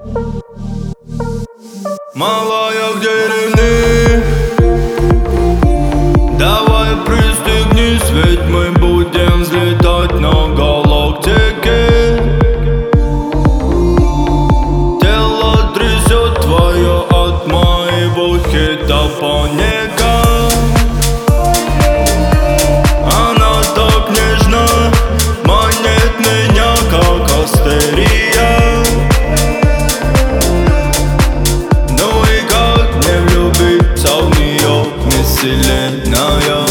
Малая, где ремни? Давай пристегнись, ведь мы будем взлетать на галактике. Тело трясет твое от моего хита паника. Она так нежна, манит меня как астерия. Ну и как не влюбиться в нее, вселенная.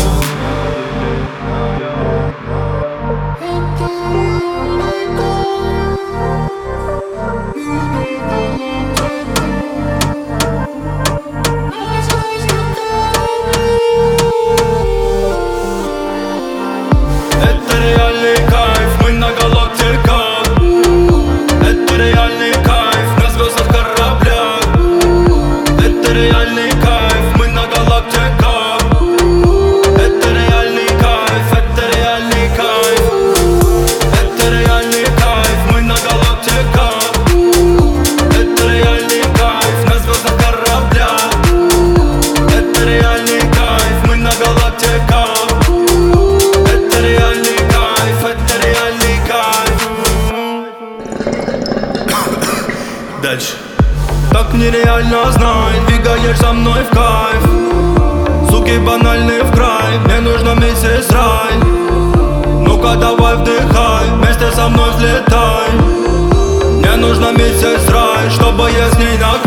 Это реальный кайф, мы на галактиках. Это реальный кайф, на звездных кораблях. Это реальный кайф, мы на галактиках. Это реальный кайф, это реальный кайф. Это реальный кайф, мы на галактиках. Это реальный кайф, на звездных кораблях. Это реальный кайф, мы на галактиках. Это реальный кайф, это реальный кайф. Дальше. Так нереально, знай, двигаешь со мной в кайф. Суки банальные в край, мне нужна миссис Рай. Ну-ка давай вдыхай, вместе со мной взлетай. Мне нужна миссис Рай, чтобы я с ней на